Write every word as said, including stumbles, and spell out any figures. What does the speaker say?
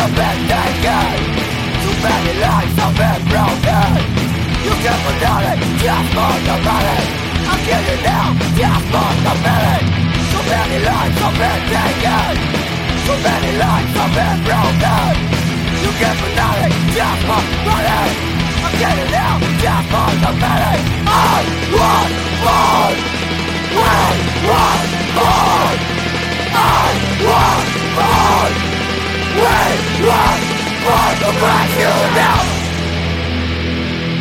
have been taken. Too many lives have been broken. You can't forget it, just for the money. I'm killing now, just for the minute. Too many lives have been taken. Too many lives have been broken. You can't forget it, just for money. I'm killing now, just for the minute. I want more. We want more. I want more. We want more to break you down.